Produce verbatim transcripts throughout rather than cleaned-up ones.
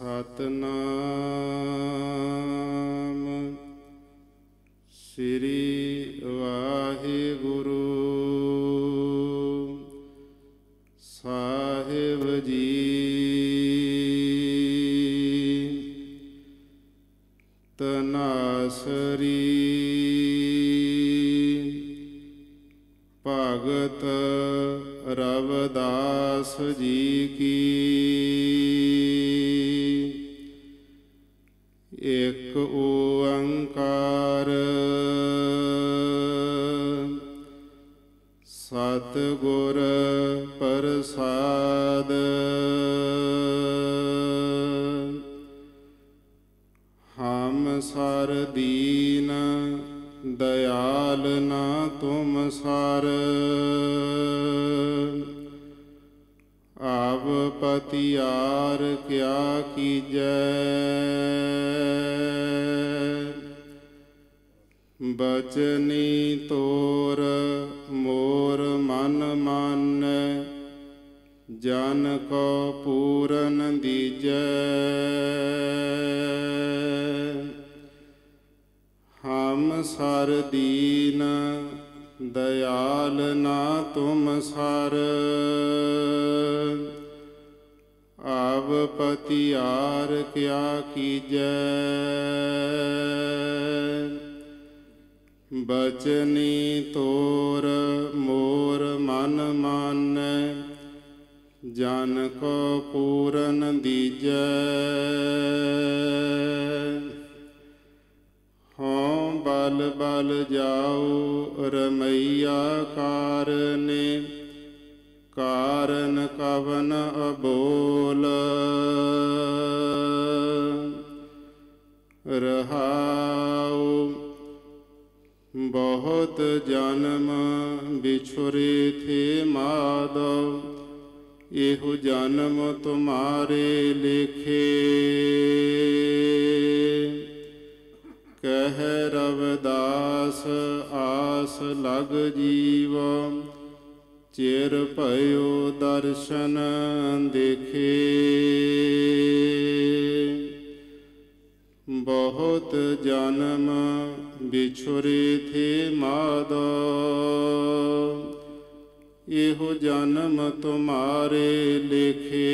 ਸਤਿਨਾਮ ਸ੍ਰੀ ਵਾਹਿਗੁਰੂ ਸਾਹਿਬ ਜੀ। ਤਨਾਸਰੀ ਭਗਤ ਰਵਿਦਾਸ ਜੀ ਕੀ। ਇੱਕ ਓੰਕਾਰ ਸਤਿਗੁਰ ਪ੍ਰਸਾਦ। ਹਮ ਸਰ ਦੀਨ ਦਇਆਲ ਨਾ ਤੁਮ ਸਰ। ਆਵ ਪਤਿਆਰ ਕਿਆ ਕੀਜੈ। ਬਚਨੀ ਤੋਰ ਮੋਰ ਮਨ ਮਾਨੈ। ਜਨ ਕੋ ਪੂਰਨ ਦੀਜੈ। ਹਮ ਸਰ ਦੀਨ ਦਇਆਲ ਨਾ ਤੁਮ ਸਰ। ਆਵ ਪਤਿਆਰ ਕਿਆ ਕੀਜੈ। ਬਚਨੀ ਤੋਰ ਮੋਰ ਮਨ ਮਾਨੈ। ਜਨ ਕੋ ਪੂਰਨ ਦੀਜੈ। ਹਉ ਬਲ ਬਲ ਜਾਉ ਰਮਈਆ ਕਾਰਨੇ। ਕਾਰਨ ਕਵਨ ਅਬੋਲ। ਰਹਾਉ ਬਹੁਤ ਜਨਮ ਬਿਛੁਰੇ ਥੇ ਮਾਧਵ। ਇਹੋ ਜਨਮ ਤੁਮਾਰੇ ਲੇਖੇ। ਕਹਿ ਰਵਿਦਾਸ ਆਸ ਲਗ ਜੀਵ। ਚਿਰ ਭਇਓ ਦਰਸ਼ਨ ਦੇਖੇ। ਬਹੁਤ ਜਨਮ ਬਿਛੁਰੇ ਥੇ ਮਾਧਵ। ਇਹੋ ਜਨਮ ਤੁਮਾਰੇ ਲੇਖੇ।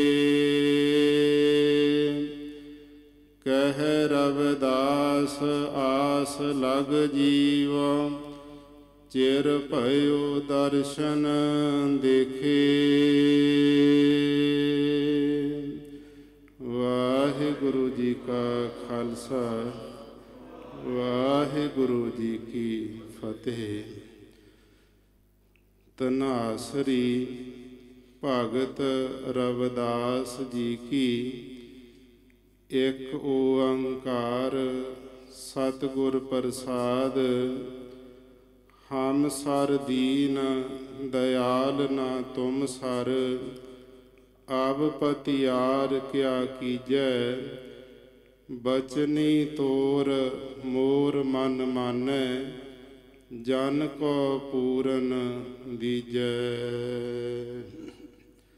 ਕਹਿ ਰਵਿਦਾਸ ਆਸ ਲਗ ਜੀਵ। ਚਿਰ ਭਇਓ ਦਰਸ਼ਨ ਦੇਖੇ। ਵਾਹਿਗੁਰੂ ਜੀ ਕਾ ਖਾਲਸਾ ਵਾਹਿਗੁਰੂ ਜੀ ਕੀ ਫਤਿਹ। ਤਨਾਸਰੀ ਭਗਤ ਰਵਿਦਾਸ ਜੀ ਕੀ। ਇੱਕ ਓੰਕਾਰ ਸਤਿਗੁਰ ਪ੍ਰਸਾਦ। ਹਮ ਸਰ ਦੀਨ ਦਇਆਲ ਨਾ ਤੁਮ ਸਰ। ਆਵ ਪਤਿਆਰ ਕਿਆ ਕੀਜੈ। ਬਚਨੀ ਤੋਰ ਮੋਰ ਮਨ ਮਾਨੈ। ਜਨ ਕੋ ਪੂਰਨ ਦੀਜੈ।